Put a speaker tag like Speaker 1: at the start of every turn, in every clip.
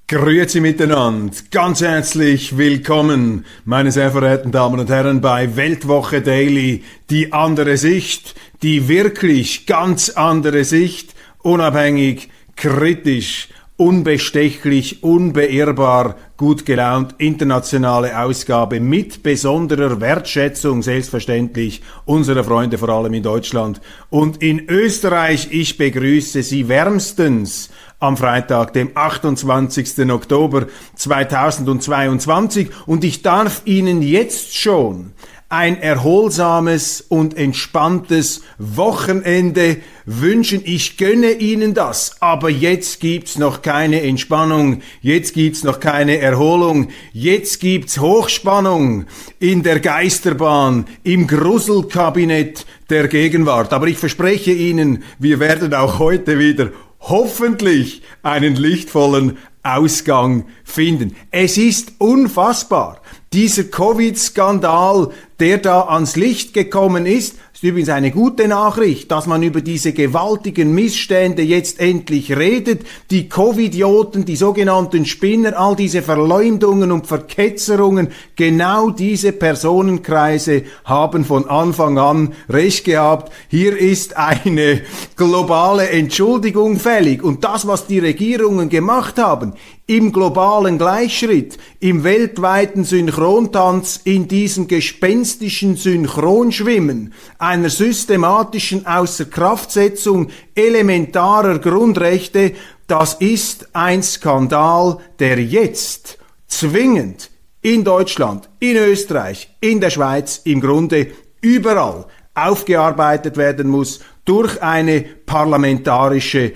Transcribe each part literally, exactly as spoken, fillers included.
Speaker 1: Grüezi miteinander, ganz herzlich willkommen, meine sehr verehrten Damen und Herren, bei Weltwoche Daily, die andere Sicht, die wirklich ganz andere Sicht, unabhängig, kritisch, unbestechlich, unbeirrbar, gut gelaunt, internationale Ausgabe mit besonderer Wertschätzung, selbstverständlich, unserer Freunde vor allem in Deutschland und in Österreich. Ich begrüße Sie wärmstens am Freitag, dem achtundzwanzigsten Oktober zweitausendzweiundzwanzig, und ich darf Ihnen jetzt schon ein erholsames und entspanntes Wochenende wünschen. Ich gönne Ihnen das, aber jetzt gibt's noch keine Entspannung, jetzt gibt's noch keine Erholung, jetzt gibt's Hochspannung in der Geisterbahn, im Gruselkabinett der Gegenwart. Aber ich verspreche Ihnen, wir werden auch heute wieder hoffentlich einen lichtvollen Ausgang finden. Es ist unfassbar. Dieser Covid-Skandal, der da ans Licht gekommen ist, ist übrigens eine gute Nachricht, dass man über diese gewaltigen Missstände jetzt endlich redet. Die Covidioten, die sogenannten Spinner, all diese Verleumdungen und Verketzerungen, genau diese Personenkreise haben von Anfang an recht gehabt. Hier ist eine globale Entschuldigung fällig. Und das, was die Regierungen gemacht haben, im globalen Gleichschritt, im weltweiten Synchrontanz, in diesem gespenstischen Synchronschwimmen, einer systematischen Außerkraftsetzung elementarer Grundrechte, das ist ein Skandal, der jetzt zwingend in Deutschland, in Österreich, in der Schweiz, im Grunde überall aufgearbeitet werden muss durch eine parlamentarische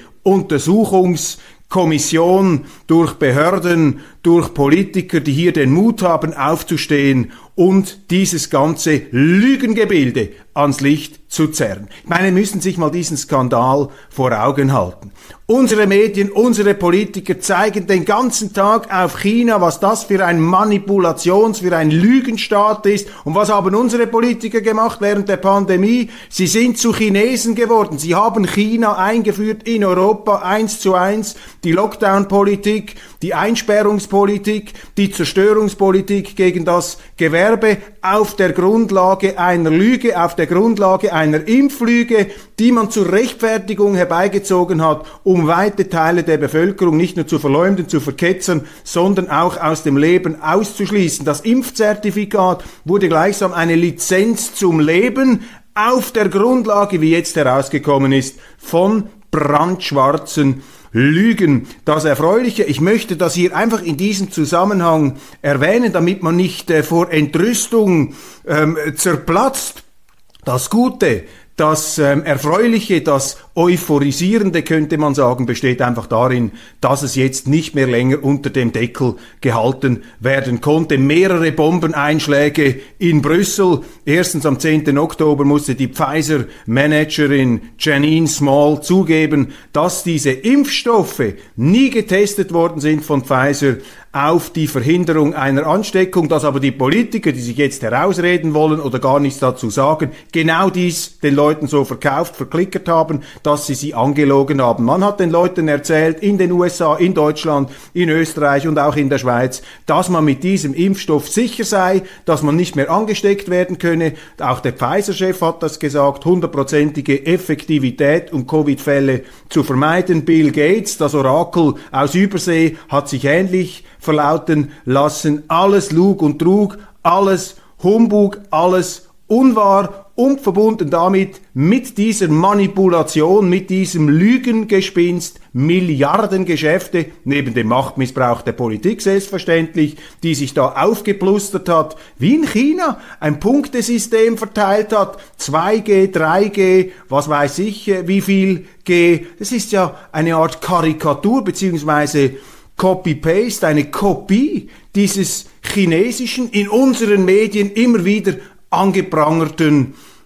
Speaker 1: Untersuchungskommission, durch Behörden, durch Politiker, die hier den Mut haben, aufzustehen und dieses ganze Lügengebilde ans Licht zu zerren. Ich meine, Sie müssen sich mal diesen Skandal vor Augen halten. Unsere Medien, unsere Politiker zeigen den ganzen Tag auf China, was das für ein Manipulations-, für ein Lügenstaat ist. Und was haben unsere Politiker gemacht während der Pandemie? Sie sind zu Chinesen geworden. Sie haben China eingeführt in Europa, eins zu eins, die Lockdown-Politik, die Einsperrungspolitik, die Zerstörungspolitik gegen das Gewerbe auf der Grundlage einer Lüge, auf der Grundlage einer Impflüge, die man zur Rechtfertigung herbeigezogen hat, um weite Teile der Bevölkerung nicht nur zu verleumden, zu verketzern, sondern auch aus dem Leben auszuschließen. Das Impfzertifikat wurde gleichsam eine Lizenz zum Leben auf der Grundlage, wie jetzt herausgekommen ist, von brandschwarzen Lügen. Das Erfreuliche, ich möchte das hier einfach in diesem Zusammenhang erwähnen, damit man nicht äh, vor Entrüstung ähm, zerplatzt. Das Gute, das ähm, Erfreuliche, das Euphorisierende, könnte man sagen, besteht einfach darin, dass es jetzt nicht mehr länger unter dem Deckel gehalten werden konnte. Mehrere Bombeneinschläge in Brüssel. Erstens am zehnten Oktober musste die Pfizer-Managerin Janine Small zugeben, dass diese Impfstoffe nie getestet worden sind von Pfizer auf die Verhinderung einer Ansteckung, dass aber die Politiker, die sich jetzt herausreden wollen oder gar nichts dazu sagen, genau dies den Leuten so verkauft, verklickert haben, dass sie sie angelogen haben. Man hat den Leuten erzählt, in den U S A, in Deutschland, in Österreich und auch in der Schweiz, dass man mit diesem Impfstoff sicher sei, dass man nicht mehr angesteckt werden könne. Auch der Pfizer-Chef hat das gesagt, hundertprozentige Effektivität, um Covid-Fälle zu vermeiden. Bill Gates, das Orakel aus Übersee, hat sich ähnlich verlauten lassen. Alles Lug und Trug, alles Humbug, alles unwahr und verbunden damit mit dieser Manipulation, mit diesem Lügengespinst, Milliardengeschäfte, neben dem Machtmissbrauch der Politik selbstverständlich, die sich da aufgeplustert hat, wie in China ein Punktesystem verteilt hat, zwei G, drei G, was weiß ich, wie viel G. Das ist ja eine Art Karikatur beziehungsweise Copy-Paste, eine Kopie dieses chinesischen, in unseren Medien immer wieder angeprangerten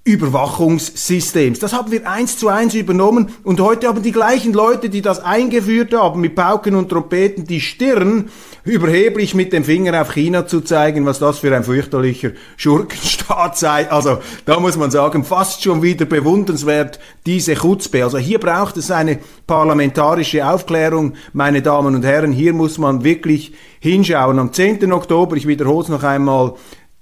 Speaker 1: Überwachungssystems. Das haben wir eins zu eins übernommen und heute haben die gleichen Leute, die das eingeführt haben, mit Pauken und Trompeten die Stirn, überheblich mit dem Finger auf China zu zeigen, was das für ein fürchterlicher Schurkenstaat sei. Also da muss man sagen, fast schon wieder bewundernswert, diese Chutzpe. Also hier braucht es eine parlamentarische Aufklärung, meine Damen und Herren. Hier muss man wirklich hinschauen. Am zehnten Oktober, ich wiederhole es noch einmal,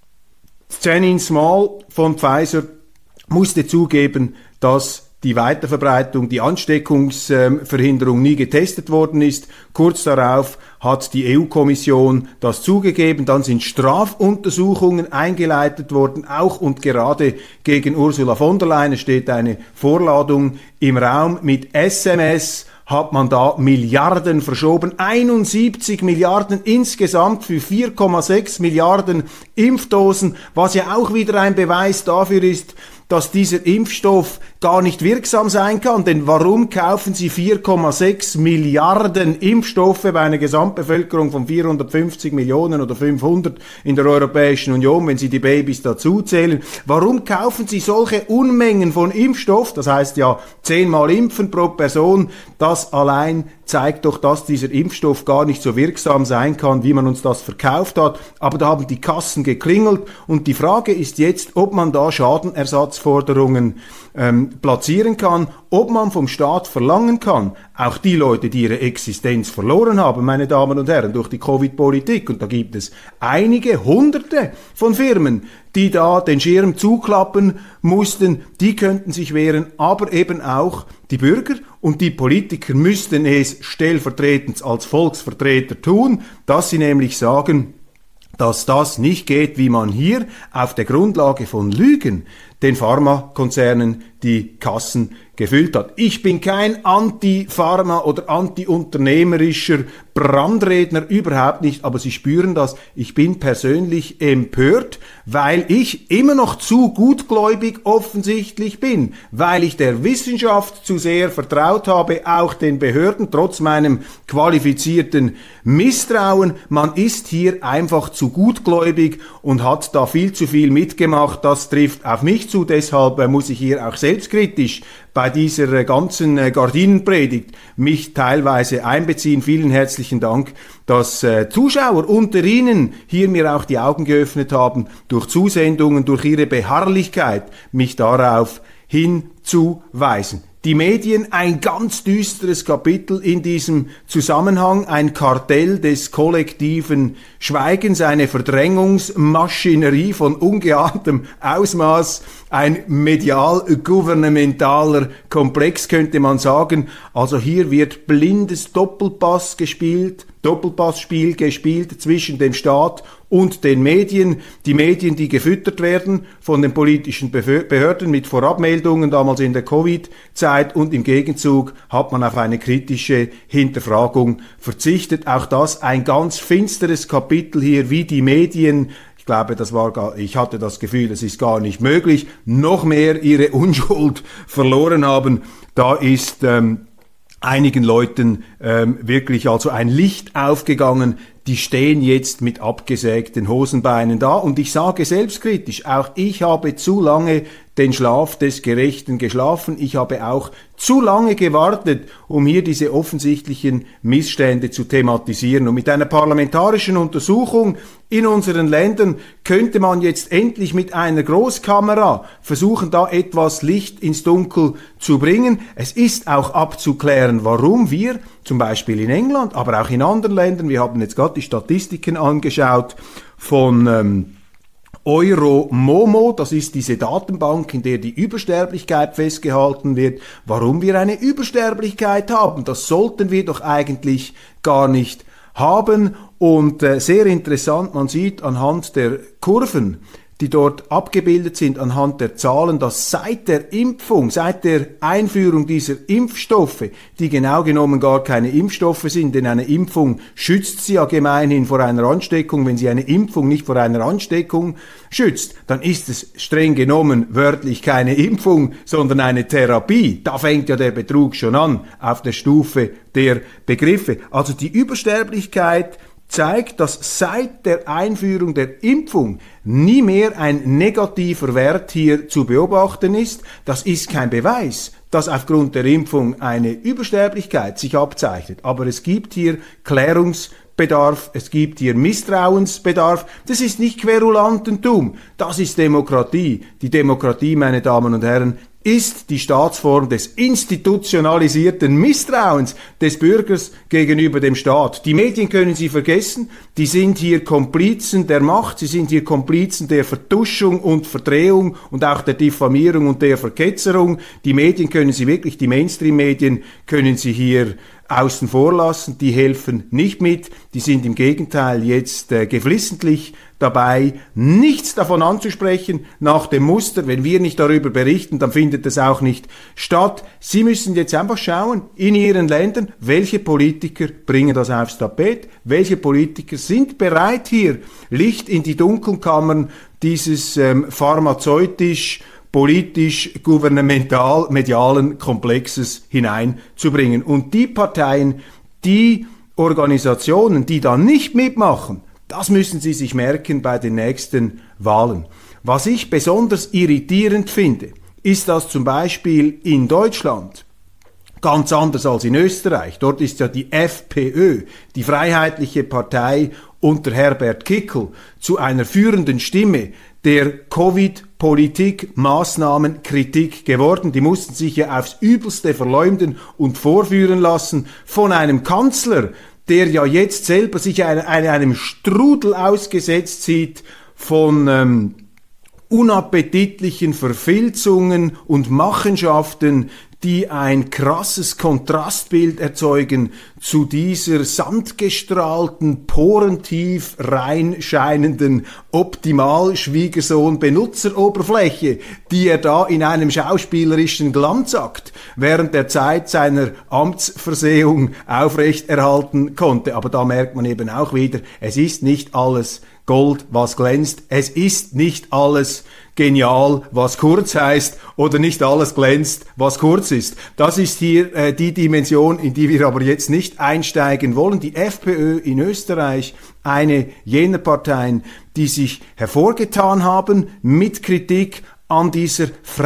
Speaker 1: Janine Small von Pfizer musste zugeben, dass die Weiterverbreitung, die Ansteckungsverhinderung nie getestet worden ist. Kurz darauf hat die E U-Kommission das zugegeben. Dann sind Strafuntersuchungen eingeleitet worden, auch und gerade gegen Ursula von der Leyen. Es steht eine Vorladung im Raum. Mit S M S hat man da Milliarden verschoben. einundsiebzig Milliarden insgesamt für vier Komma sechs Milliarden Impfdosen, was ja auch wieder ein Beweis dafür ist, dass dieser Impfstoff gar nicht wirksam sein kann. Denn warum kaufen Sie vier Komma sechs Milliarden Impfstoffe bei einer Gesamtbevölkerung von vierhundertfünfzig Millionen oder fünfhundert in der Europäischen Union, wenn Sie die Babys dazu zählen? Warum kaufen Sie solche Unmengen von Impfstoff? Das heißt ja zehnmal impfen pro Person. Das allein zeigt doch, dass dieser Impfstoff gar nicht so wirksam sein kann, wie man uns das verkauft hat. Aber da haben die Kassen geklingelt und die Frage ist jetzt, ob man da Schadenersatzforderungen ähm, platzieren kann, ob man vom Staat verlangen kann, auch die Leute, die ihre Existenz verloren haben, meine Damen und Herren, durch die Covid-Politik, und da gibt es einige Hunderte von Firmen, die da den Schirm zuklappen mussten, die könnten sich wehren, aber eben auch die Bürger und die Politiker müssten es stellvertretend als Volksvertreter tun, dass sie nämlich sagen, dass das nicht geht, wie man hier auf der Grundlage von Lügen den Pharmakonzernen die Kassen gefüllt hat. Ich bin kein Anti-Pharma- oder anti-unternehmerischer Brandredner, überhaupt nicht, aber Sie spüren das. Ich bin persönlich empört, weil ich immer noch zu gutgläubig offensichtlich bin, weil ich der Wissenschaft zu sehr vertraut habe, auch den Behörden, trotz meinem qualifizierten Misstrauen. Man ist hier einfach zu gutgläubig und hat da viel zu viel mitgemacht. Das trifft auf mich zu, deshalb muss ich hier auch selbstkritisch bei dieser ganzen Gardinenpredigt mich teilweise einbeziehen. Vielen herzlichen Dank, dass äh, Zuschauer unter Ihnen hier mir auch die Augen geöffnet haben, durch Zusendungen, durch ihre Beharrlichkeit, mich darauf hinzuweisen. Die Medien, ein ganz düsteres Kapitel in diesem Zusammenhang, ein Kartell des kollektiven Schweigens, eine Verdrängungsmaschinerie von ungeahntem Ausmaß, ein medial-gouvernementaler Komplex, könnte man sagen. Also hier wird blindes Doppelpass gespielt, Doppelpassspiel gespielt zwischen dem Staat und den Medien. Die Medien, die gefüttert werden von den politischen Behörden mit Vorabmeldungen, damals in der Covid-Zeit, und im Gegenzug hat man auf eine kritische Hinterfragung verzichtet. Auch das ein ganz finsteres Kapitel hier, wie die Medien, ich glaube, das war gar, ich hatte das Gefühl, es ist gar nicht möglich, noch mehr ihre Unschuld verloren haben. Da ist ähm, einigen Leuten ähm, wirklich also ein Licht aufgegangen. Die stehen jetzt mit abgesägten Hosenbeinen da. Und ich sage selbstkritisch, auch ich habe zu lange den Schlaf des Gerechten geschlafen. Ich habe auch zu lange gewartet, um hier diese offensichtlichen Missstände zu thematisieren. Und mit einer parlamentarischen Untersuchung in unseren Ländern könnte man jetzt endlich mit einer Großkamera versuchen, da etwas Licht ins Dunkel zu bringen. Es ist auch abzuklären, warum wir zum Beispiel in England, aber auch in anderen Ländern, wir haben jetzt gerade die Statistiken angeschaut von ähm, Euromomo, das ist diese Datenbank, in der die Übersterblichkeit festgehalten wird, warum wir eine Übersterblichkeit haben. Das sollten wir doch eigentlich gar nicht haben. Und äh, sehr interessant, man sieht anhand der Kurven, die dort abgebildet sind, anhand der Zahlen, dass seit der Impfung, seit der Einführung dieser Impfstoffe, die genau genommen gar keine Impfstoffe sind, denn eine Impfung schützt sie ja gemeinhin vor einer Ansteckung. Wenn sie eine Impfung nicht vor einer Ansteckung schützt, dann ist es streng genommen wörtlich keine Impfung, sondern eine Therapie. Da fängt ja der Betrug schon an, auf der Stufe der Begriffe. Also die Übersterblichkeit, zeigt, dass seit der Einführung der Impfung nie mehr ein negativer Wert hier zu beobachten ist. Das ist kein Beweis, dass aufgrund der Impfung eine Übersterblichkeit sich abzeichnet. Aber es gibt hier Klärungsbedarf, es gibt hier Misstrauensbedarf. Das ist nicht Querulantentum, das ist Demokratie. Die Demokratie, meine Damen und Herren, ist die Staatsform des institutionalisierten Misstrauens des Bürgers gegenüber dem Staat. Die Medien können Sie vergessen, die sind hier Komplizen der Macht, sie sind hier Komplizen der Vertuschung und Verdrehung und auch der Diffamierung und der Verketzerung. Die Medien können Sie wirklich, die Mainstream-Medien können Sie hier außen vor lassen, die helfen nicht mit, die sind im Gegenteil jetzt äh, geflissentlich dabei, nichts davon anzusprechen, nach dem Muster, wenn wir nicht darüber berichten, dann findet es auch nicht statt. Sie müssen jetzt einfach schauen, in Ihren Ländern, welche Politiker bringen das aufs Tapet, welche Politiker sind bereit, hier Licht in die Dunkelkammern dieses ähm, pharmazeutisch politisch, gouvernemental, medialen Komplexes hineinzubringen. Und die Parteien, die Organisationen, die da nicht mitmachen, das müssen Sie sich merken bei den nächsten Wahlen. Was ich besonders irritierend finde, ist, dass zum Beispiel in Deutschland, ganz anders als in Österreich, dort ist ja die FPÖ, die Freiheitliche Partei unter Herbert Kickl, zu einer führenden Stimme der Covid-Politik, Maßnahmen, Kritik geworden. Die mussten sich ja aufs Übelste verleumden und vorführen lassen von einem Kanzler, der ja jetzt selber sich eine, eine, einem Strudel ausgesetzt sieht von ähm, unappetitlichen Verfilzungen und Machenschaften, die ein krasses Kontrastbild erzeugen zu dieser sandgestrahlten, porentief reinscheinenden Optimal-Schwiegersohn-Benutzeroberfläche, die er da in einem schauspielerischen Glanzakt während der Zeit seiner Amtsversehung aufrechterhalten konnte. Aber da merkt man eben auch wieder, es ist nicht alles Gold, was glänzt. Es ist nicht alles genial, was kurz heißt, oder nicht alles glänzt, was kurz ist. Das ist hier äh, die Dimension, in die wir aber jetzt nicht einsteigen wollen. Die FPÖ in Österreich, eine jener Parteien, die sich hervorgetan haben mit Kritik an dieser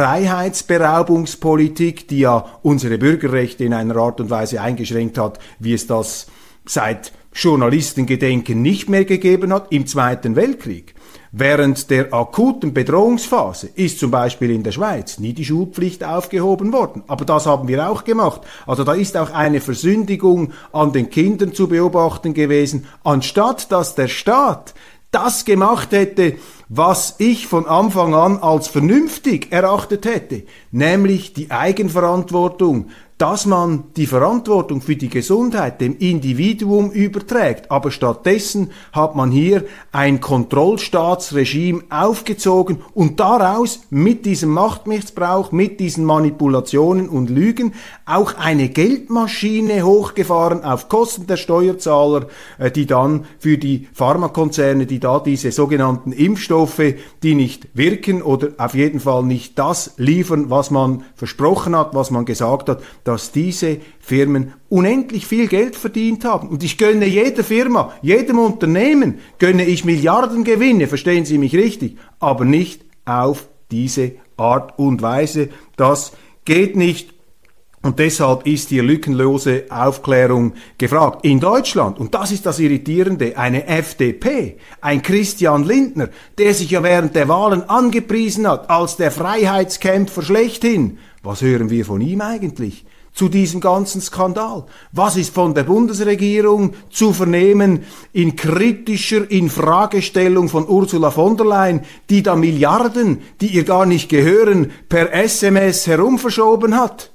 Speaker 1: Freiheitsberaubungspolitik, die ja unsere Bürgerrechte in einer Art und Weise eingeschränkt hat, wie es das seit Journalistengedenken nicht mehr gegeben hat, im Zweiten Weltkrieg. Während der akuten Bedrohungsphase ist zum Beispiel in der Schweiz nie die Schulpflicht aufgehoben worden. Aber das haben wir auch gemacht. Also da ist auch eine Versündigung an den Kindern zu beobachten gewesen, anstatt dass der Staat das gemacht hätte, was ich von Anfang an als vernünftig erachtet hätte, nämlich die Eigenverantwortung, dass man die Verantwortung für die Gesundheit dem Individuum überträgt. Aber stattdessen hat man hier ein Kontrollstaatsregime aufgezogen und daraus mit diesem Machtmissbrauch, mit diesen Manipulationen und Lügen auch eine Geldmaschine hochgefahren auf Kosten der Steuerzahler, die dann für die Pharmakonzerne, die da diese sogenannten Impfstoffe, die nicht wirken oder auf jeden Fall nicht das liefern, was man versprochen hat, was man gesagt hat, dass diese Firmen unendlich viel Geld verdient haben. Und ich gönne jeder Firma, jedem Unternehmen, gönne ich Milliardengewinne, verstehen Sie mich richtig, aber nicht auf diese Art und Weise. Das geht nicht. Und deshalb ist hier lückenlose Aufklärung gefragt. In Deutschland, und das ist das Irritierende, eine F D P, ein Christian Lindner, der sich ja während der Wahlen angepriesen hat als der Freiheitskämpfer schlechthin. Was hören wir von ihm eigentlich zu diesem ganzen Skandal? Was ist von der Bundesregierung zu vernehmen in kritischer Infragestellung von Ursula von der Leyen, die da Milliarden, die ihr gar nicht gehören, per S M S herumverschoben hat?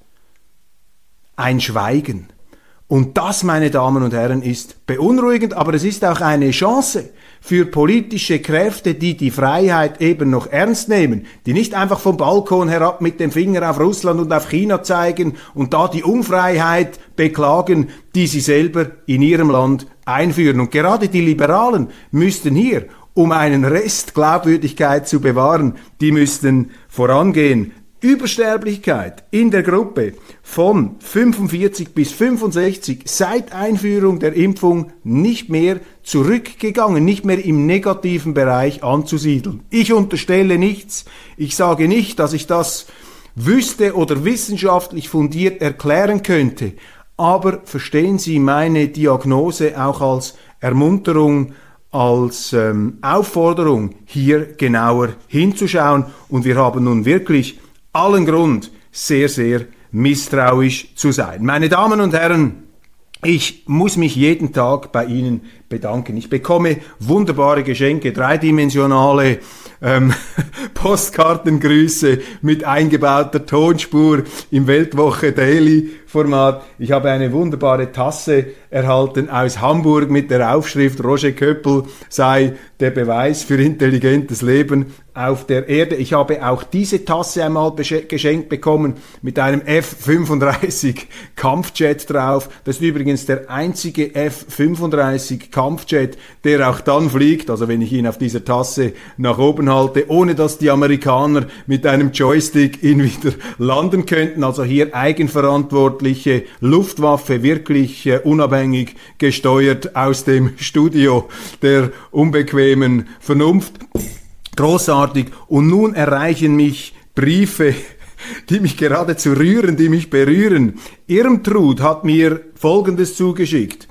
Speaker 1: Ein Schweigen. Und das, meine Damen und Herren, ist beunruhigend, aber es ist auch eine Chance für politische Kräfte, die die Freiheit eben noch ernst nehmen, die nicht einfach vom Balkon herab mit dem Finger auf Russland und auf China zeigen und da die Unfreiheit beklagen, die sie selber in ihrem Land einführen. Und gerade die Liberalen müssten hier, um einen Rest Glaubwürdigkeit zu bewahren, die müssten vorangehen. Übersterblichkeit in der Gruppe von fünfundvierzig bis fünfundsechzig seit Einführung der Impfung nicht mehr zurückgegangen, nicht mehr im negativen Bereich anzusiedeln. Ich unterstelle nichts. Ich sage nicht, dass ich das wüsste oder wissenschaftlich fundiert erklären könnte. Aber verstehen Sie meine Diagnose auch als Ermunterung, als ähm, Aufforderung, hier genauer hinzuschauen. Und wir haben nun wirklich allen Grund, sehr, sehr misstrauisch zu sein. Meine Damen und Herren, ich muss mich jeden Tag bei Ihnen bedanken. Ich bekomme wunderbare Geschenke, dreidimensionale ähm, Postkartengrüße mit eingebauter Tonspur im Weltwoche Daily Format. Ich habe eine wunderbare Tasse erhalten aus Hamburg mit der Aufschrift Roger Köppel sei der Beweis für intelligentes Leben auf der Erde. Ich habe auch diese Tasse einmal geschenkt bekommen mit einem F fünfunddreißig Kampfjet drauf. Das ist übrigens der einzige F fünfunddreißig Kampfjet, der auch dann fliegt, also wenn ich ihn auf dieser Tasse nach oben halte, ohne dass die Amerikaner mit einem Joystick ihn wieder landen könnten. Also hier eigenverantwortliche Luftwaffe, wirklich äh, unabhängig gesteuert aus dem Studio der unbequemen Vernunft. Großartig. Und nun erreichen mich Briefe, die mich geradezu rühren, die mich berühren. Irmtrud hat mir Folgendes zugeschickt.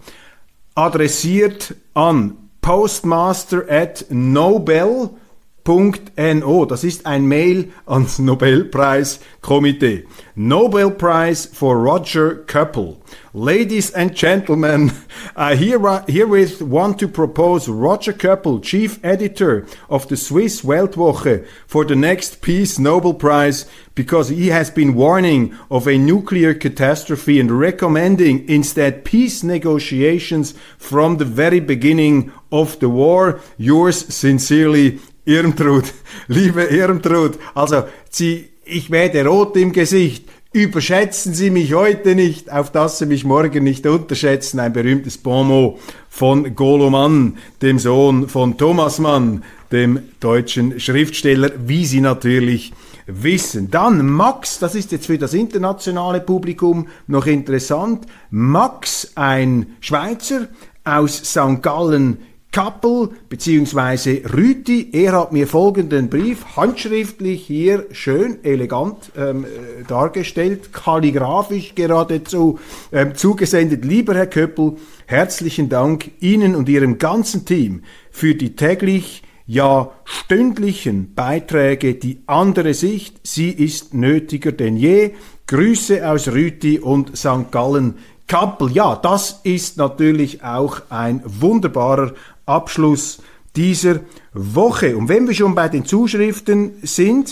Speaker 1: Adressiert an postmaster at nobel punkt no. Das ist ein Mail ans Nobelpreiskomitee. Nobel Prize for Roger Köppel. Ladies and gentlemen, I herewith want to propose Roger Köppel, Chief Editor of the Swiss Weltwoche, for the next Peace Nobel Prize because he has been warning of a nuclear catastrophe and recommending instead peace negotiations from the very beginning of the war. Yours sincerely, Irmtrud. Liebe Irmtrud, also Sie, ich werde rot im Gesicht. Überschätzen Sie mich heute nicht, auf dass Sie mich morgen nicht unterschätzen. Ein berühmtes Bonmot von Golo Mann, dem Sohn von Thomas Mann, dem deutschen Schriftsteller, wie Sie natürlich wissen. Dann Max, das ist jetzt für das internationale Publikum noch interessant. Max, ein Schweizer aus Sankt Gallen, Kappel beziehungsweise Rüti, er hat mir folgenden Brief handschriftlich hier schön elegant ähm, dargestellt, kalligraphisch geradezu ähm, zugesendet. Lieber Herr Köppel, herzlichen Dank Ihnen und Ihrem ganzen Team für die täglich, ja stündlichen Beiträge. Die andere Sicht, sie ist nötiger denn je. Grüße aus Rüti und Sankt Gallen Kappel. Ja, das ist natürlich auch ein wunderbarer Abschluss dieser Woche. Und wenn wir schon bei den Zuschriften sind,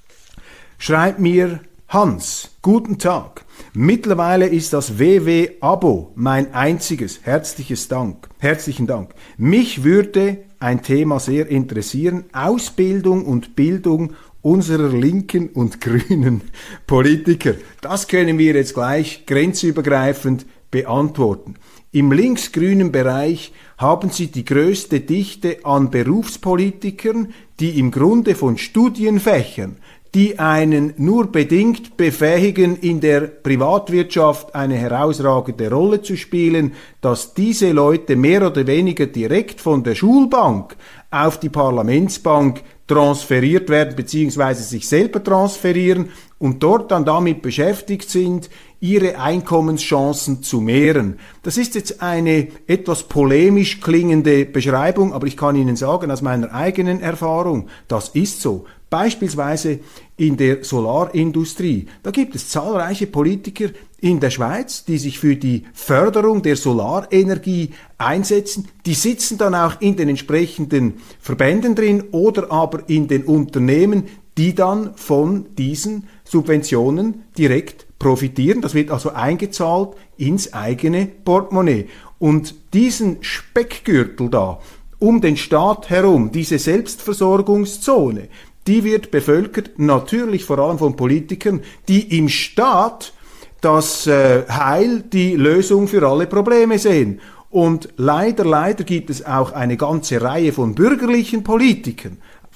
Speaker 1: schreibt mir Hans, guten Tag. Mittlerweile ist das W W-Abo mein einziges. Herzliches Dank. Herzlichen Dank. Mich würde ein Thema sehr interessieren. Ausbildung und Bildung unserer linken und grünen Politiker. Das können wir jetzt gleich grenzübergreifend beantworten. Im linksgrünen Bereich haben Sie die größte Dichte an Berufspolitikern, die im Grunde von Studienfächern, die einen nur bedingt befähigen, in der Privatwirtschaft eine herausragende Rolle zu spielen, dass diese Leute mehr oder weniger direkt von der Schulbank auf die Parlamentsbank transferiert werden bzw. sich selber transferieren und dort dann damit beschäftigt sind, ihre Einkommenschancen zu mehren. Das ist jetzt eine etwas polemisch klingende Beschreibung, aber ich kann Ihnen sagen, aus meiner eigenen Erfahrung, das ist so. Beispielsweise in der Solarindustrie. Da gibt es zahlreiche Politiker in der Schweiz, die sich für die Förderung der Solarenergie einsetzen. Die sitzen dann auch in den entsprechenden Verbänden drin oder aber in den Unternehmen, die dann von diesen Subventionen direkt profitieren. Das wird also eingezahlt ins eigene Portemonnaie. Und diesen Speckgürtel da, um den Staat herum, diese Selbstversorgungszone, die wird bevölkert natürlich vor allem von Politikern, die im Staat das äh, Heil, die Lösung für alle Probleme sehen. Und leider, leider gibt es auch eine ganze Reihe von bürgerlichen Politikern,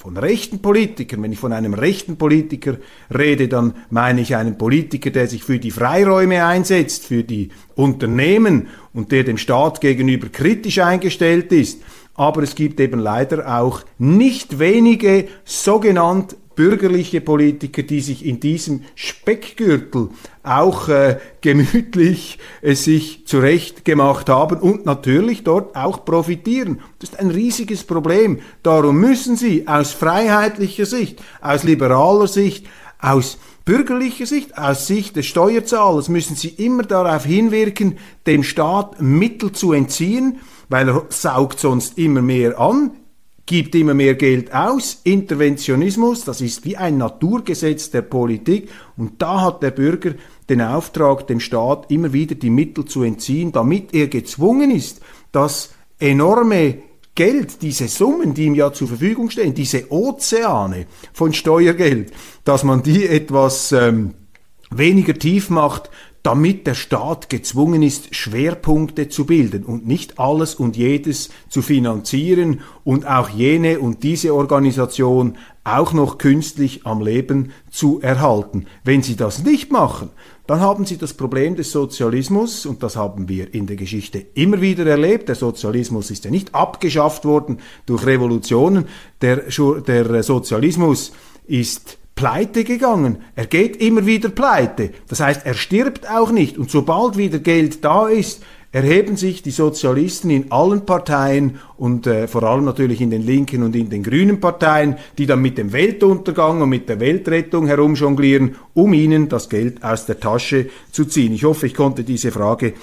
Speaker 1: von rechten Politikern. Wenn ich von einem rechten Politiker rede, dann meine ich einen Politiker, der sich für die Freiräume einsetzt, für die Unternehmen und der dem Staat gegenüber kritisch eingestellt ist. Aber es gibt eben leider auch nicht wenige sogenannte bürgerliche Politiker, die sich in diesem Speckgürtel auch äh, gemütlich äh, sich zurechtgemacht haben und natürlich dort auch profitieren. Das ist ein riesiges Problem. Darum müssen sie aus freiheitlicher Sicht, aus liberaler Sicht, aus bürgerlicher Sicht, aus Sicht des Steuerzahlers müssen sie immer darauf hinwirken, dem Staat Mittel zu entziehen, weil er saugt sonst immer mehr an, gibt immer mehr Geld aus. Interventionismus, das ist wie ein Naturgesetz der Politik. Und da hat der Bürger den Auftrag, dem Staat immer wieder die Mittel zu entziehen, damit er gezwungen ist, das enorme Geld, diese Summen, die ihm ja zur Verfügung stehen, diese Ozeane von Steuergeld, dass man die etwas ähm, weniger tief macht, damit der Staat gezwungen ist, Schwerpunkte zu bilden und nicht alles und jedes zu finanzieren und auch jene und diese Organisation auch noch künstlich am Leben zu erhalten. Wenn sie das nicht machen, dann haben sie das Problem des Sozialismus, und das haben wir in der Geschichte immer wieder erlebt. Der Sozialismus ist ja nicht abgeschafft worden durch Revolutionen. Der, der Sozialismus ist pleite gegangen. Er geht immer wieder pleite. Das heißt, er stirbt auch nicht. Und sobald wieder Geld da ist, erheben sich die Sozialisten in allen Parteien und äh, vor allem natürlich in den linken und in den grünen Parteien, die dann mit dem Weltuntergang und mit der Weltrettung herumjonglieren, um ihnen das Geld aus der Tasche zu ziehen. Ich hoffe, ich konnte diese Frage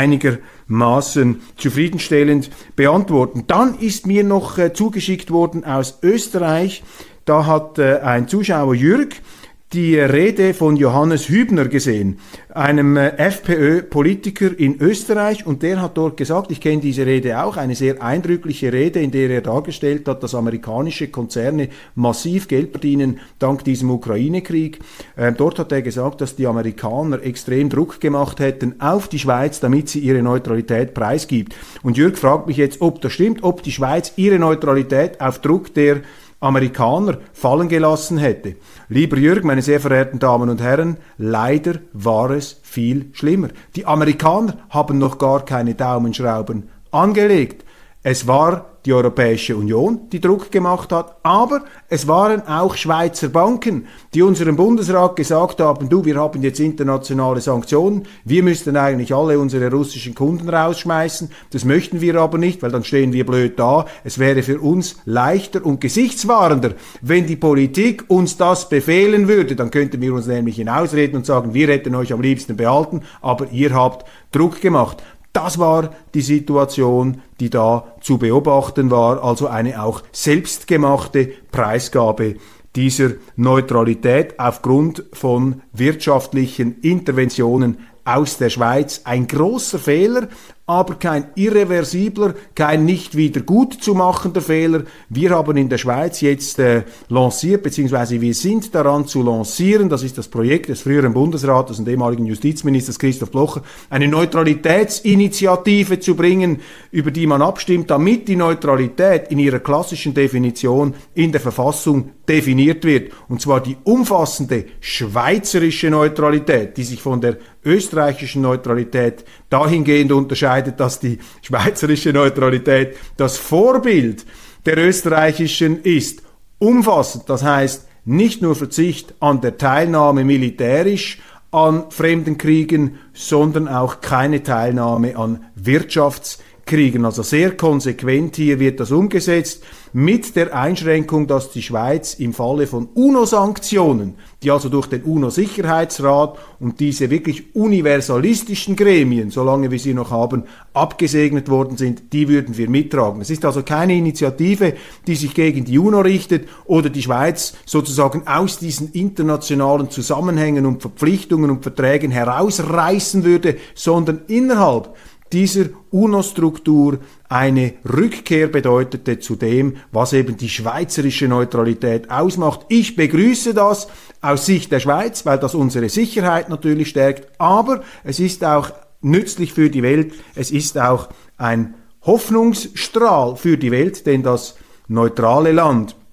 Speaker 1: einigermaßen zufriedenstellend beantworten. Dann ist mir noch äh, zugeschickt worden aus Österreich. Da hat äh, ein Zuschauer Jürg die Rede von Johannes Hübner gesehen, einem äh, FPÖ-Politiker in Österreich, und der hat dort gesagt, ich kenne diese Rede auch, eine sehr eindrückliche Rede, in der er dargestellt hat, dass amerikanische Konzerne massiv Geld verdienen dank diesem Ukraine-Krieg. Äh, dort hat er gesagt, dass die Amerikaner extrem Druck gemacht hätten auf die Schweiz, damit sie ihre Neutralität preisgibt. Und Jürg fragt mich jetzt, ob das stimmt, ob die Schweiz ihre Neutralität auf Druck der Amerikaner fallen gelassen hätte. Lieber Jürg, meine sehr verehrten Damen und Herren, leider war es viel schlimmer. Die Amerikaner haben noch gar keine Daumenschrauben angelegt. Es war die Europäische Union, die Druck gemacht hat, aber es waren auch Schweizer Banken, die unserem Bundesrat gesagt haben, du, wir haben jetzt internationale Sanktionen, wir müssten eigentlich alle unsere russischen Kunden rausschmeißen, das möchten wir aber nicht, weil dann stehen wir blöd da. Es wäre für uns leichter und gesichtswahrender, wenn die Politik uns das befehlen würde, dann könnten wir uns nämlich hinausreden und sagen, wir hätten euch am liebsten behalten, aber ihr habt Druck gemacht. Das war die Situation, die da zu beobachten war, also eine auch selbstgemachte Preisgabe dieser Neutralität aufgrund von wirtschaftlichen Interventionen aus der Schweiz. Ein großer Fehler, aber kein irreversibler, kein nicht wieder gut zu machender Fehler. Wir haben in der Schweiz jetzt äh, lanciert, beziehungsweise wir sind daran zu lancieren, das ist das Projekt des früheren Bundesrates und ehemaligen Justizministers Christoph Blocher, eine Neutralitätsinitiative zu bringen, über die man abstimmt, damit die Neutralität in ihrer klassischen Definition in der Verfassung definiert wird. Und zwar die umfassende schweizerische Neutralität, die sich von der österreichischen Neutralität dahingehend unterscheidet, dass die schweizerische Neutralität das Vorbild der österreichischen ist. Umfassend, das heißt nicht nur Verzicht an der Teilnahme militärisch an fremden Kriegen, sondern auch keine Teilnahme an Wirtschaftskriegen. Also sehr konsequent hier wird das umgesetzt, mit der Einschränkung, dass die Schweiz im Falle von UNO-Sanktionen, die also durch den UNO-Sicherheitsrat und diese wirklich universalistischen Gremien, solange wir sie noch haben, abgesegnet worden sind, die würden wir mittragen. Es ist also keine Initiative, die sich gegen die UNO richtet oder die Schweiz sozusagen aus diesen internationalen Zusammenhängen und Verpflichtungen und Verträgen herausreißen würde, sondern innerhalb dieser UNO-Struktur eine Rückkehr bedeutete zu dem, was eben die schweizerische Neutralität ausmacht. Ich begrüße das aus Sicht der Schweiz, weil das unsere Sicherheit natürlich stärkt, aber es ist auch nützlich für die Welt, es ist auch ein Hoffnungsstrahl für die Welt, denn das neutrale Land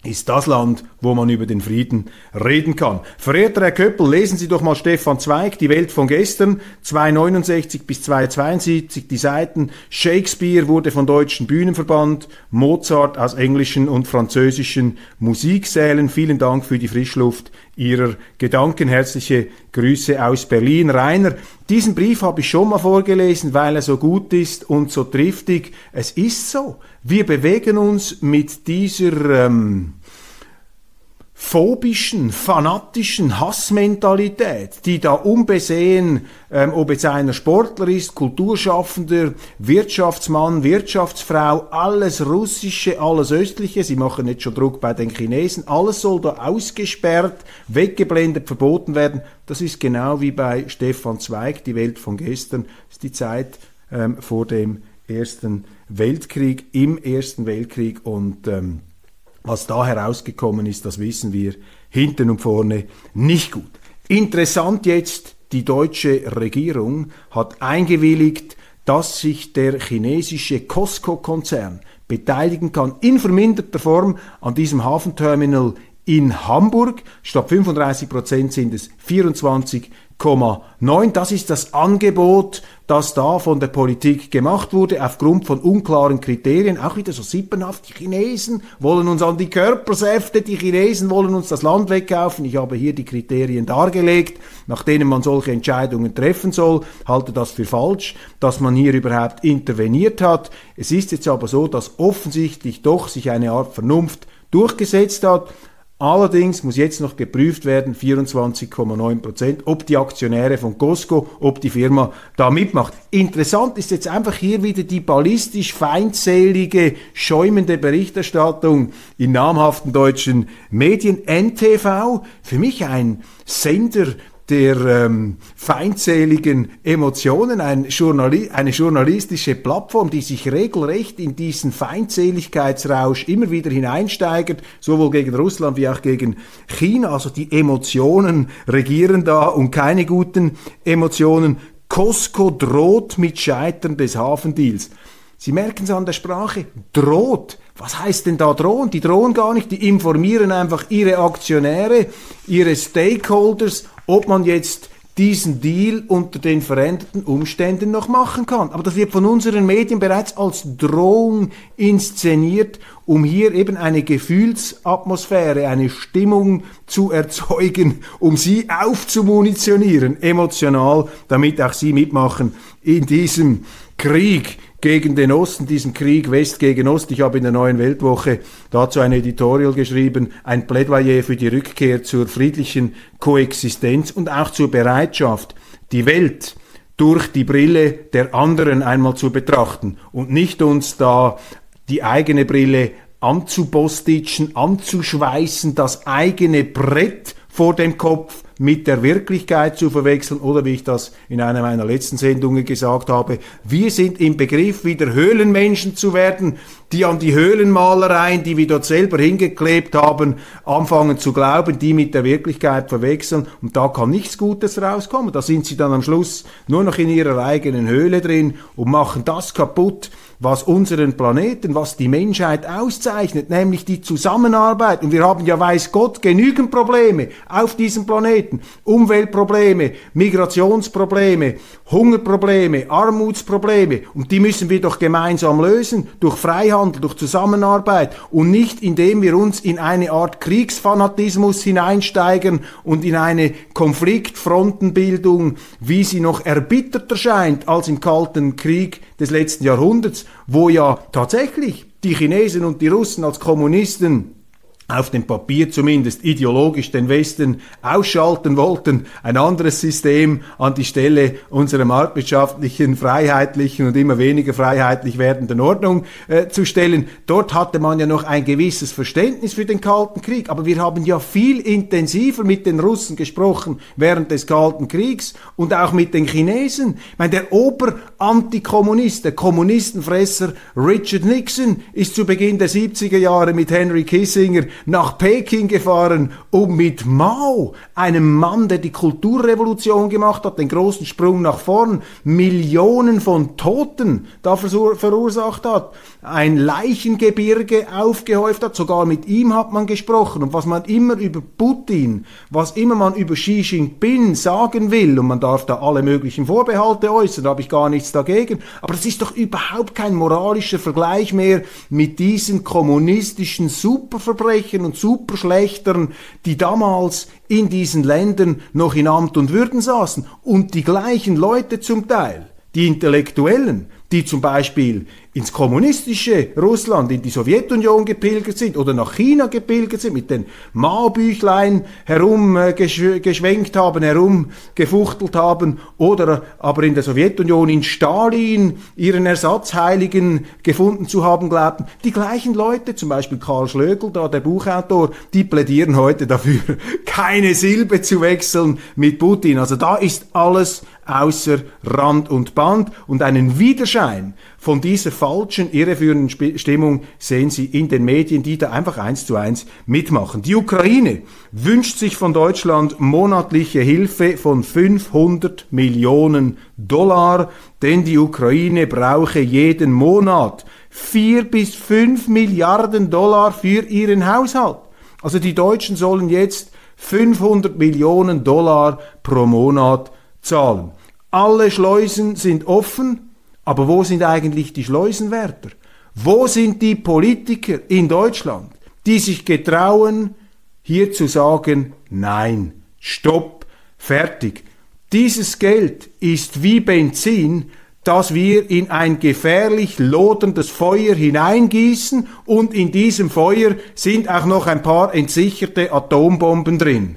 Speaker 1: ist das Land, wo man über den Frieden reden kann. Verehrter Herr Köppel, lesen Sie doch mal Stefan Zweig, Die Welt von gestern, zweihundertneunundsechzig bis zweihundertzweiundsiebzig, die Seiten. Shakespeare wurde von Deutschen Bühnen verbannt, Mozart aus englischen und französischen Musiksälen. Vielen Dank für die Frischluft Ihrer Gedanken. Herzliche Grüße aus Berlin. Rainer, diesen Brief habe ich schon mal vorgelesen, weil er so gut ist und so triftig. Es ist so. Wir bewegen uns mit dieser ähm, phobischen, fanatischen Hassmentalität, die da unbesehen, ähm, ob jetzt einer Sportler ist, Kulturschaffender, Wirtschaftsmann, Wirtschaftsfrau, alles Russische, alles Östliche, sie machen jetzt schon Druck bei den Chinesen, alles soll da ausgesperrt, weggeblendet, verboten werden. Das ist genau wie bei Stefan Zweig, Die Welt von gestern, das ist die Zeit ähm, vor dem Ersten Weltkrieg, im Ersten Weltkrieg und ähm, was da herausgekommen ist, das wissen wir hinten und vorne nicht gut. Interessant jetzt, die deutsche Regierung hat eingewilligt, dass sich der chinesische Costco-Konzern beteiligen kann, in verminderter Form an diesem Hafenterminal in Hamburg. Statt fünfunddreißig Prozent sind es vierundzwanzig Komma neun. Das ist das Angebot, das da von der Politik gemacht wurde, aufgrund von unklaren Kriterien. Auch wieder so sippenhaft, die Chinesen wollen uns an die Körpersäfte, die Chinesen wollen uns das Land wegkaufen. Ich habe hier die Kriterien dargelegt, nach denen man solche Entscheidungen treffen soll. Halte das für falsch, dass man hier überhaupt interveniert hat. Es ist jetzt aber so, dass offensichtlich doch sich eine Art Vernunft durchgesetzt hat. Allerdings muss jetzt noch geprüft werden, vierundzwanzig Komma neun Prozent, ob die Aktionäre von Costco, ob die Firma da mitmacht. Interessant ist jetzt einfach hier wieder die ballistisch feindselige, schäumende Berichterstattung in namhaften deutschen Medien. N T V, für mich ein Sender der ähm, feindseligen Emotionen, ein Journali- eine journalistische Plattform, die sich regelrecht in diesen Feindseligkeitsrausch immer wieder hineinsteigert, sowohl gegen Russland wie auch gegen China. Also die Emotionen regieren da und keine guten Emotionen. Costco droht mit Scheitern des Hafendeals. Sie merken es an der Sprache, droht. Was heißt denn da drohen? Die drohen gar nicht, die informieren einfach ihre Aktionäre, ihre Stakeholders, ob man jetzt diesen Deal unter den veränderten Umständen noch machen kann. Aber das wird von unseren Medien bereits als Drohung inszeniert, um hier eben eine Gefühlsatmosphäre, eine Stimmung zu erzeugen, um sie aufzumunitionieren, emotional, damit auch sie mitmachen in diesem Krieg gegen den Osten, diesem Krieg West gegen Ost. Ich habe in der Neuen Weltwoche dazu ein Editorial geschrieben, ein Plädoyer für die Rückkehr zur friedlichen Koexistenz und auch zur Bereitschaft, die Welt durch die Brille der anderen einmal zu betrachten und nicht uns da die eigene Brille anzubostitschen, anzuschweißen, das eigene Brett vor dem Kopf mit der Wirklichkeit zu verwechseln oder wie ich das in einer meiner letzten Sendungen gesagt habe, wir sind im Begriff, wieder Höhlenmenschen zu werden, die an die Höhlenmalereien, die wir dort selber hingeklebt haben, anfangen zu glauben, die mit der Wirklichkeit verwechseln und da kann nichts Gutes rauskommen. Da sind sie dann am Schluss nur noch in ihrer eigenen Höhle drin und machen das kaputt, was unseren Planeten, was die Menschheit auszeichnet, nämlich die Zusammenarbeit. Und wir haben ja, weiß Gott, genügend Probleme auf diesem Planeten. Umweltprobleme, Migrationsprobleme, Hungerprobleme, Armutsprobleme. Und die müssen wir doch gemeinsam lösen, durch Freihandel, durch Zusammenarbeit und nicht, indem wir uns in eine Art Kriegsfanatismus hineinsteigern und in eine Konfliktfrontenbildung, wie sie noch erbitterter scheint als im Kalten Krieg des letzten Jahrhunderts, wo ja tatsächlich die Chinesen und die Russen als Kommunisten auf dem Papier zumindest ideologisch den Westen ausschalten wollten, ein anderes System an die Stelle unserer marktwirtschaftlichen, freiheitlichen und immer weniger freiheitlich werdenden Ordnung äh, zu stellen. Dort hatte man ja noch ein gewisses Verständnis für den Kalten Krieg, aber wir haben ja viel intensiver mit den Russen gesprochen während des Kalten Kriegs und auch mit den Chinesen. Ich meine, der Ober-Antikommunist, der Kommunistenfresser Richard Nixon ist zu Beginn der siebziger Jahre mit Henry Kissinger nach Peking gefahren, um mit Mao, einem Mann, der die Kulturrevolution gemacht hat, den großen Sprung nach vorn, Millionen von Toten da verursacht hat, ein Leichengebirge aufgehäuft hat, sogar mit ihm hat man gesprochen. Und was man immer über Putin, was immer man über Xi Jinping sagen will, und man darf da alle möglichen Vorbehalte äußern, da habe ich gar nichts dagegen, aber das ist doch überhaupt kein moralischer Vergleich mehr mit diesen kommunistischen Superverbrechern und Superschlechtern, die damals in diesen Ländern noch in Amt und Würden saßen. Und die gleichen Leute zum Teil, die Intellektuellen, die zum Beispiel ins kommunistische Russland, in die Sowjetunion gepilgert sind oder nach China gepilgert sind, mit den Mao-Büchlein herumgeschwenkt haben, herumgefuchtelt haben, oder aber in der Sowjetunion in Stalin ihren Ersatzheiligen gefunden zu haben glaubten. Die gleichen Leute, zum Beispiel Karl Schlögl, da der Buchautor, die plädieren heute dafür, keine Silbe zu wechseln mit Putin. Also da ist alles außer Rand und Band, und einen Widerschein von dieser falschen, irreführenden Stimmung sehen Sie in den Medien, die da einfach eins zu eins mitmachen. Die Ukraine wünscht sich von Deutschland monatliche Hilfe von fünfhundert Millionen Dollar, denn die Ukraine brauche jeden Monat vier bis fünf Milliarden Dollar für ihren Haushalt. Also die Deutschen sollen jetzt fünfhundert Millionen Dollar pro Monat zahlen. Alle Schleusen sind offen, aber wo sind eigentlich die Schleusenwärter? Wo sind die Politiker in Deutschland, die sich getrauen, hier zu sagen, nein, stopp, fertig. Dieses Geld ist wie Benzin, das wir in ein gefährlich loderndes Feuer hineingießen, und in diesem Feuer sind auch noch ein paar entsicherte Atombomben drin.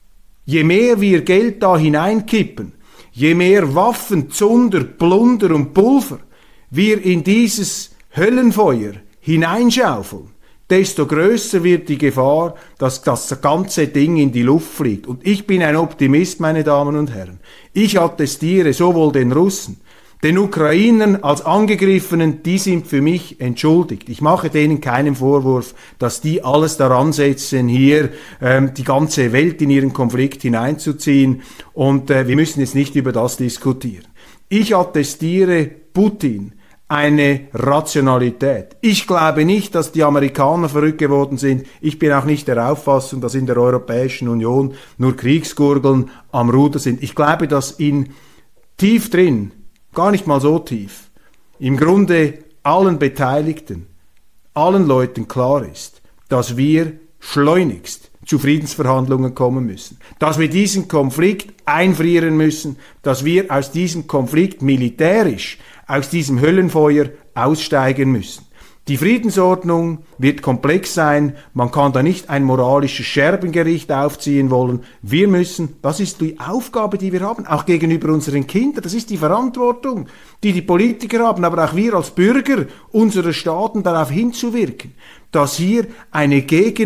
Speaker 1: Je mehr wir Geld da hineinkippen, je mehr Waffen, Zunder, Plunder und Pulver wir in dieses Höllenfeuer hineinschaufeln, desto größer wird die Gefahr, dass das ganze Ding in die Luft fliegt. Und ich bin ein Optimist, meine Damen und Herren. Ich attestiere sowohl den Russen, den Ukrainern als Angegriffenen, die sind für mich entschuldigt. Ich mache denen keinen Vorwurf, dass die alles daran setzen, hier ähm, die ganze Welt in ihren Konflikt hineinzuziehen, und äh, wir müssen jetzt nicht über das diskutieren. Ich attestiere Putin eine Rationalität. Ich glaube nicht, dass die Amerikaner verrückt geworden sind. Ich bin auch nicht der Auffassung, dass in der Europäischen Union nur Kriegsgurgeln am Ruder sind. Ich glaube, dass in tief drin, gar nicht mal so tief, im Grunde allen Beteiligten, allen Leuten klar ist, dass wir schleunigst zu Friedensverhandlungen kommen müssen, dass wir diesen Konflikt einfrieren müssen, dass wir aus diesem Konflikt militärisch, aus diesem Höllenfeuer aussteigen müssen. Die Friedensordnung wird komplex sein, man kann da nicht ein moralisches Scherbengericht aufziehen wollen. Wir müssen, das ist die Aufgabe, die wir haben, auch gegenüber unseren Kindern, das ist die Verantwortung, die die Politiker haben, aber auch wir als Bürger unserer Staaten darauf hinzuwirken, dass hier eine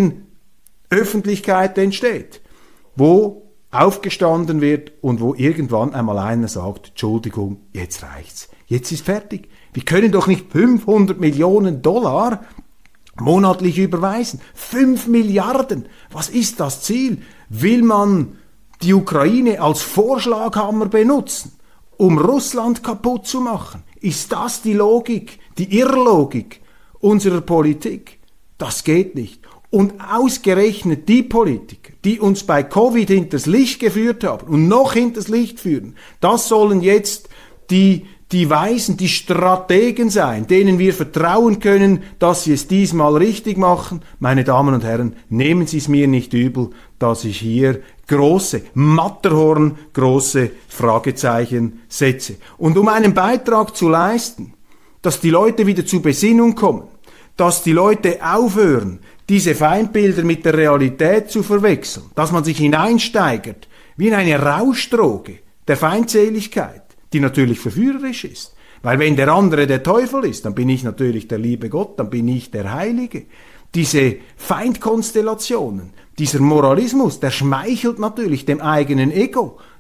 Speaker 1: Gegenöffentlichkeit entsteht, wo aufgestanden wird und wo irgendwann einmal einer sagt, Entschuldigung, jetzt reicht's, jetzt ist fertig. Wir können doch nicht fünfhundert Millionen Dollar monatlich überweisen. Fünf Milliarden. Was ist das Ziel? Will man die Ukraine als Vorschlaghammer benutzen, um Russland kaputt zu machen? Ist das die Logik, die Irrlogik unserer Politik? Das geht nicht. Und ausgerechnet die Politiker, die uns bei Covid hinters Licht geführt haben und noch hinters Licht führen, das sollen jetzt die die Weisen, die Strategen sein, denen wir vertrauen können, dass sie es diesmal richtig machen. Meine Damen und Herren, nehmen Sie es mir nicht übel, dass ich hier große, Matterhorn, große Fragezeichen setze. Und um einen Beitrag zu leisten, dass die Leute wieder zur Besinnung kommen, dass die Leute aufhören, diese Feindbilder mit der Realität zu verwechseln, dass man sich hineinsteigert, wie in eine Rauschdroge der Feindseligkeit, die natürlich verführerisch ist. Weil wenn der andere der Teufel ist, dann bin ich natürlich der liebe Gott, dann bin ich der Heilige. Diese Feindkonstellationen, dieser Moralismus, der schmeichelt natürlich dem eigenen Ego.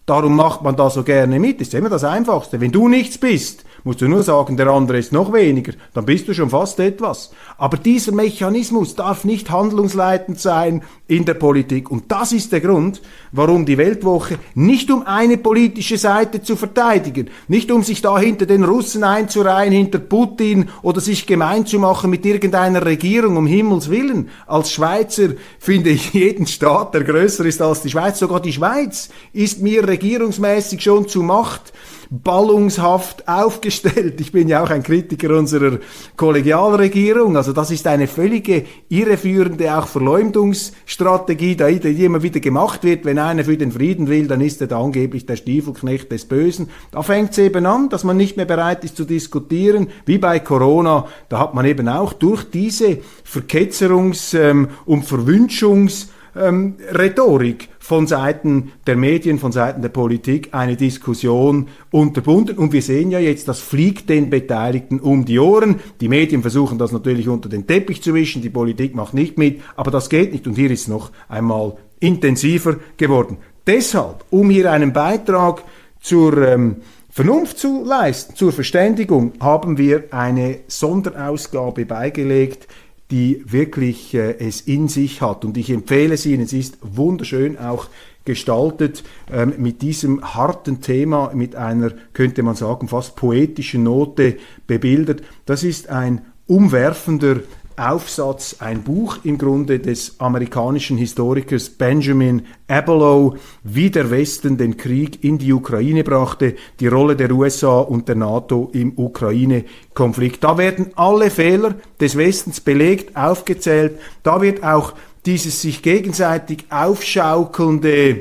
Speaker 1: Darum macht man da so gerne mit. Das ist immer das Einfachste. Wenn du nichts bist, musst du nur sagen, der andere ist noch weniger. Dann bist du schon fast etwas. Aber dieser Mechanismus darf nicht handlungsleitend sein in der Politik. Und das ist der Grund, warum die Weltwoche nicht um eine politische Seite zu verteidigen, nicht um sich da hinter den Russen einzureihen, hinter Putin oder sich gemein zu machen mit irgendeiner Regierung, um Himmels Willen. Als Schweizer finde ich jeden Staat, der größer ist als die Schweiz, sogar die Schweiz ist mir regierungsmäßig schon zu Macht ballungshaft aufgestellt. Ich bin ja auch ein Kritiker unserer Kollegialregierung. Also das ist eine völlige irreführende auch Verleumdungsstrategie, die immer wieder gemacht wird. Wenn einer für den Frieden will, dann ist er da angeblich der Stiefelknecht des Bösen. Da fängt es eben an, dass man nicht mehr bereit ist zu diskutieren, wie bei Corona. Da hat man eben auch durch diese Verketzerungs- ähm, und Verwünschungs- Ähm, Rhetorik von Seiten der Medien, von Seiten der Politik eine Diskussion unterbunden. Und wir sehen ja jetzt, das fliegt den Beteiligten um die Ohren. Die Medien versuchen das natürlich unter den Teppich zu wischen, die Politik macht nicht mit, aber das geht nicht. Und hier ist es noch einmal intensiver geworden. Deshalb, um hier einen Beitrag zur ähm, Vernunft zu leisten, zur Verständigung, haben wir eine Sonderausgabe beigelegt, die wirklich äh, es in sich hat. Und ich empfehle es Ihnen, es ist wunderschön auch gestaltet, ähm, mit diesem harten Thema, mit einer, könnte man sagen, fast poetischen Note bebildert. Das ist ein umwerfender Aufsatz, ein Buch im Grunde des amerikanischen Historikers Benjamin Abelow, wie der Westen den Krieg in die Ukraine brachte, die Rolle der U S A und der NATO im Ukraine-Konflikt. Da werden alle Fehler des Westens belegt, aufgezählt. Da wird auch dieses sich gegenseitig aufschaukelnde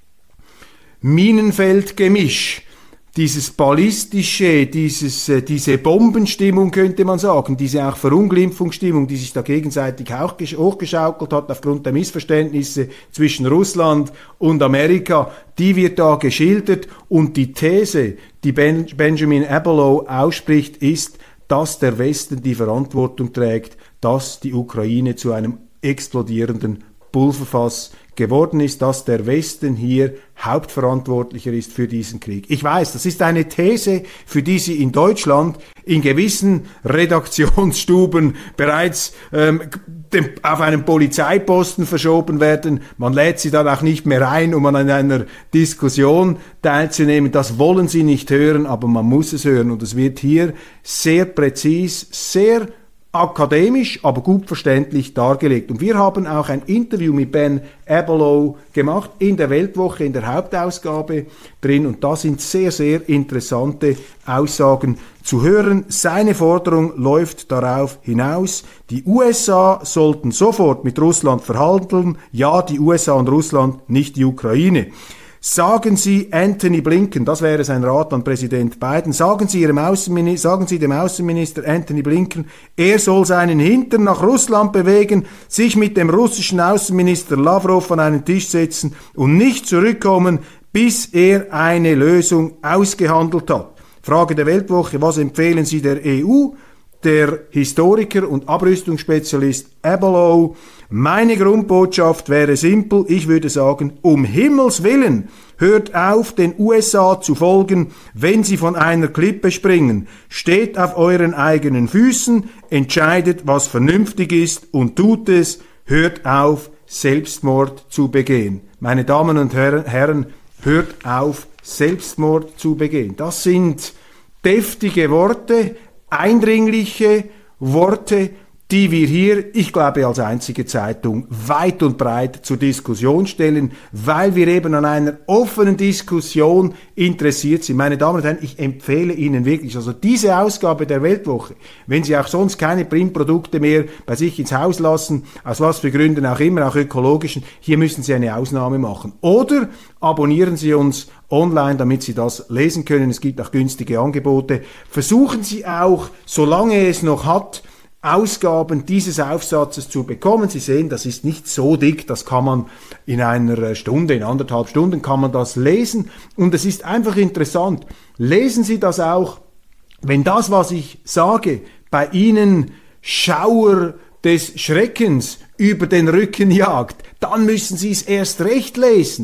Speaker 1: Minenfeldgemisch, dieses ballistische, dieses, äh, diese Bombenstimmung könnte man sagen, diese auch Verunglimpfungsstimmung, die sich da gegenseitig auch hochgeschaukelt hat aufgrund der Missverständnisse zwischen Russland und Amerika, die wird da geschildert. Und die These, die ben- Benjamin Abelow ausspricht, ist, dass der Westen die Verantwortung trägt, dass die Ukraine zu einem explodierenden Pulverfass geworden ist, dass der Westen hier Hauptverantwortlicher ist für diesen Krieg. Ich weiß, das ist eine These, für die Sie in Deutschland in gewissen Redaktionsstuben bereits ähm, dem, auf einen Polizeiposten verschoben werden. Man lädt sie dann auch nicht mehr ein, um an einer Diskussion teilzunehmen. Das wollen Sie nicht hören, aber man muss es hören. Und es wird hier sehr präzis, sehr akademisch, aber gut verständlich dargelegt. Und wir haben auch ein Interview mit Ben Abelow gemacht in der Weltwoche, in der Hauptausgabe drin. Und da sind sehr, sehr interessante Aussagen zu hören. Seine Forderung läuft darauf hinaus, die U S A sollten sofort mit Russland verhandeln. Ja, die U S A und Russland, nicht die Ukraine. Sagen Sie Anthony Blinken, das wäre sein Rat an Präsident Biden, sagen Sie, Ihrem Außenminister, sagen Sie dem Außenminister Anthony Blinken, er soll seinen Hintern nach Russland bewegen, sich mit dem russischen Außenminister Lavrov an einen Tisch setzen und nicht zurückkommen, bis er eine Lösung ausgehandelt hat. Frage der Weltwoche, was empfehlen Sie der E U? Der Historiker und Abrüstungsspezialist Abelow: Meine Grundbotschaft wäre simpel, ich würde sagen, um Himmels Willen, hört auf, den U S A zu folgen, wenn sie von einer Klippe springen. Steht auf euren eigenen Füßen, entscheidet, was vernünftig ist und tut es, hört auf, Selbstmord zu begehen. Meine Damen und Herren, hört auf, Selbstmord zu begehen. Das sind deftige Worte, eindringliche Worte, die wir hier, ich glaube als einzige Zeitung, weit und breit zur Diskussion stellen, weil wir eben an einer offenen Diskussion interessiert sind. Meine Damen und Herren, ich empfehle Ihnen wirklich, also diese Ausgabe der Weltwoche, wenn Sie auch sonst keine Printprodukte mehr bei sich ins Haus lassen, aus was für Gründen auch immer, auch ökologischen, hier müssen Sie eine Ausnahme machen. Oder abonnieren Sie uns online, damit Sie das lesen können. Es gibt auch günstige Angebote. Versuchen Sie auch, solange es noch hat, Ausgaben dieses Aufsatzes zu bekommen. Sie sehen, das ist nicht so dick, das kann man in einer Stunde, in anderthalb Stunden kann man das lesen. Und es ist einfach interessant. Lesen Sie das auch, wenn das, was ich sage, bei Ihnen Schauer des Schreckens über den Rücken jagt, dann müssen Sie es erst recht lesen.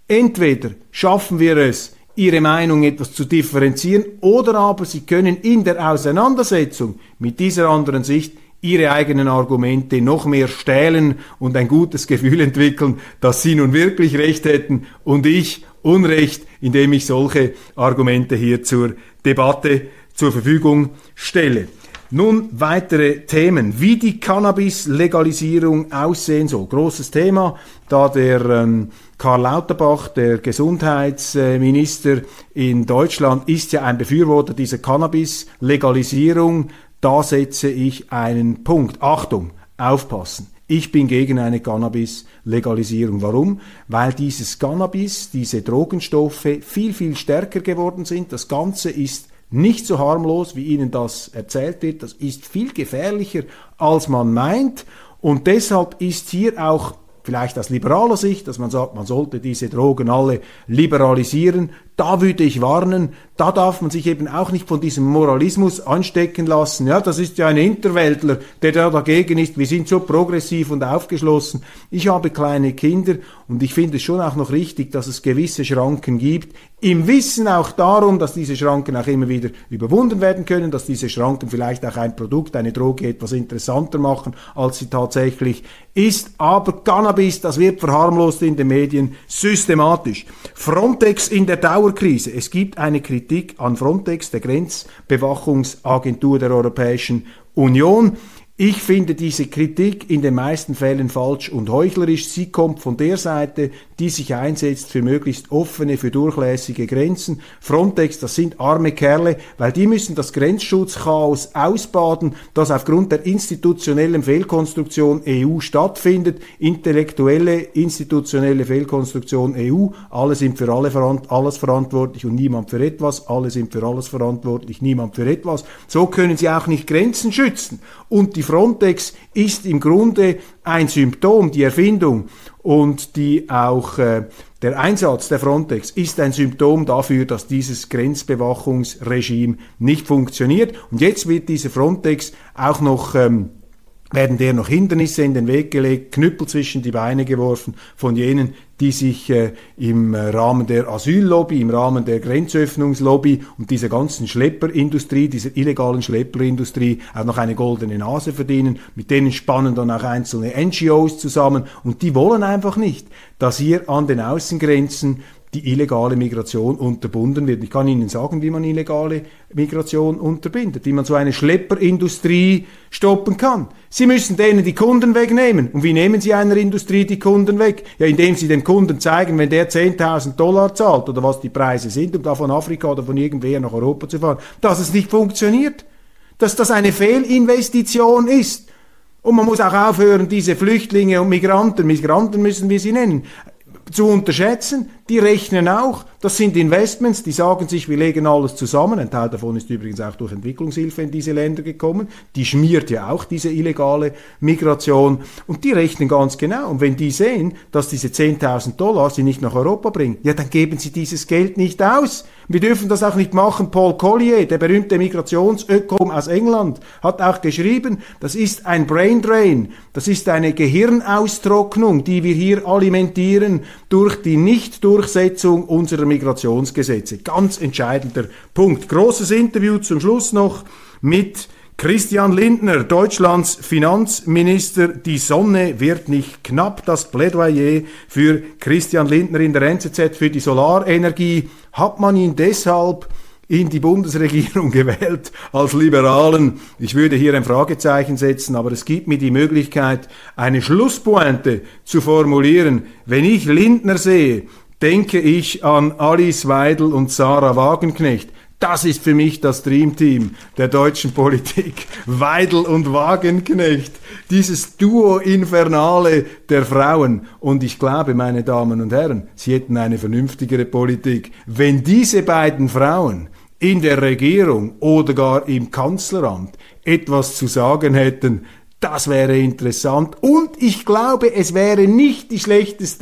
Speaker 1: Entweder schaffen wir es, ihre Meinung etwas zu differenzieren, oder aber sie können in der Auseinandersetzung mit dieser anderen Sicht ihre eigenen Argumente noch mehr stählen und ein gutes Gefühl entwickeln, dass sie nun wirklich Recht hätten und ich Unrecht, indem ich solche Argumente hier zur Debatte zur Verfügung stelle. Nun weitere Themen, wie die Cannabis-Legalisierung aussehen soll. Großes Thema, da der ähm, Karl Lauterbach, der Gesundheitsminister in Deutschland, ist ja ein Befürworter dieser Cannabis-Legalisierung. Da setze ich einen Punkt. Achtung, aufpassen. Ich bin gegen eine Cannabis-Legalisierung. Warum? Weil dieses Cannabis, diese Drogenstoffe viel, viel stärker geworden sind. Das Ganze ist nicht so harmlos, wie Ihnen das erzählt wird. Das ist viel gefährlicher, als man meint. Und deshalb ist hier auch vielleicht aus liberaler Sicht, dass man sagt, man sollte diese Drogen alle liberalisieren. Da würde ich warnen, da darf man sich eben auch nicht von diesem Moralismus anstecken lassen. Ja, das ist ja ein Interweltler, der da dagegen ist. Wir sind so progressiv und aufgeschlossen. Ich habe kleine Kinder und ich finde es schon auch noch richtig, dass es gewisse Schranken gibt. Im Wissen auch darum, dass diese Schranken auch immer wieder überwunden werden können, dass diese Schranken vielleicht auch ein Produkt, eine Droge etwas interessanter machen, als sie tatsächlich ist. Aber Cannabis, das wird verharmlost in den Medien systematisch. Frontex in der Dauerkrise. Es gibt eine Kritik an Frontex, der Grenzbewachungsagentur der Europäischen Union. Ich finde diese Kritik in den meisten Fällen falsch und heuchlerisch. Sie kommt von der Seite, die sich einsetzt für möglichst offene, für durchlässige Grenzen. Frontex, das sind arme Kerle, weil die müssen das Grenzschutzchaos ausbaden, das aufgrund der institutionellen Fehlkonstruktion E U stattfindet. Intellektuelle, institutionelle Fehlkonstruktion E U. Alle sind für alle verant- alles verantwortlich und niemand für etwas. Alle sind für alles verantwortlich, niemand für etwas. So können sie auch nicht Grenzen schützen. Und die Frontex ist im Grunde ein Symptom, die Erfindung und die auch äh, der Einsatz der Frontex ist ein Symptom dafür, dass dieses Grenzbewachungsregime nicht funktioniert. Und jetzt wird diese Frontex auch noch ähm, werden der noch Hindernisse in den Weg gelegt, Knüppel zwischen die Beine geworfen von jenen, die sich äh, im Rahmen der Asyllobby, im Rahmen der Grenzöffnungslobby und dieser ganzen Schlepperindustrie, dieser illegalen Schlepperindustrie auch noch eine goldene Nase verdienen. Mit denen spannen dann auch einzelne N G Os zusammen und die wollen einfach nicht, dass hier an den Außengrenzen die illegale Migration unterbunden wird. Ich kann Ihnen sagen, wie man illegale Migration unterbindet, wie man so eine Schlepperindustrie stoppen kann. Sie müssen denen die Kunden wegnehmen. Und wie nehmen Sie einer Industrie die Kunden weg? Ja, indem Sie dem Kunden zeigen, wenn der zehntausend Dollar zahlt oder was die Preise sind, um da von Afrika oder von irgendwoher nach Europa zu fahren, dass es nicht funktioniert. Dass das eine Fehlinvestition ist. Und man muss auch aufhören, diese Flüchtlinge und Migranten, Migranten müssen wir sie nennen, zu unterschätzen. Die rechnen auch, das sind Investments, die sagen sich, wir legen alles zusammen. Ein Teil davon ist übrigens auch durch Entwicklungshilfe in diese Länder gekommen. Die schmiert ja auch diese illegale Migration. Und die rechnen ganz genau. Und wenn die sehen, dass diese zehntausend Dollar sie nicht nach Europa bringen, ja, dann geben sie dieses Geld nicht aus. Wir dürfen das auch nicht machen. Paul Collier, der berühmte Migrationsökonom aus England, hat auch geschrieben, das ist ein Brain Drain, das ist eine Gehirnaustrocknung, die wir hier alimentieren durch die Nichtdurchsetzung unserer Migrationsgesetze. Ganz entscheidender Punkt. Großes Interview zum Schluss noch mit Christian Lindner, Deutschlands Finanzminister. Die Sonne wird nicht knapp. Das Plädoyer für Christian Lindner in der N Z Z für die Solarenergie. Hat man ihn deshalb in die Bundesregierung gewählt als Liberalen? Ich würde hier ein Fragezeichen setzen, aber es gibt mir die Möglichkeit, eine Schlusspointe zu formulieren. Wenn ich Lindner sehe, denke ich an Alice Weidel und Sarah Wagenknecht. Das ist für mich das Dreamteam der deutschen Politik. Weidel und Wagenknecht. Dieses Duo Infernale der Frauen. Und ich glaube, meine Damen und Herren, Sie hätten eine vernünftigere Politik, wenn diese beiden Frauen in der Regierung oder gar im Kanzleramt etwas zu sagen hätten. Das wäre interessant und ich glaube, es wäre nicht die schlechteste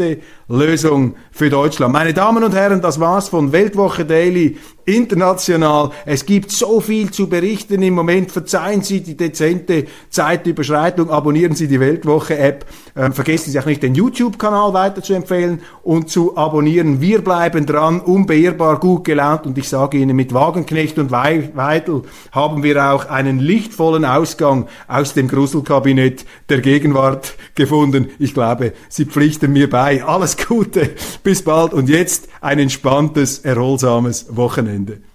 Speaker 1: Lösung für Deutschland. Meine Damen und Herren, das war's von Weltwoche Daily international. Es gibt so viel zu berichten im Moment. Verzeihen Sie die dezente Zeitüberschreitung. Abonnieren Sie die Weltwoche-App. Ähm, vergessen Sie auch nicht, den YouTube-Kanal weiter zu empfehlen und zu abonnieren. Wir bleiben dran, unbeirrbar, gut gelaunt. Und ich sage Ihnen, mit Wagenknecht und Weidel haben wir auch einen lichtvollen Ausgang aus dem Gruselkabinett der Gegenwart gefunden. Ich glaube, Sie pflichten mir bei. Alles Gute, bis bald und jetzt ein entspanntes, erholsames Wochenende.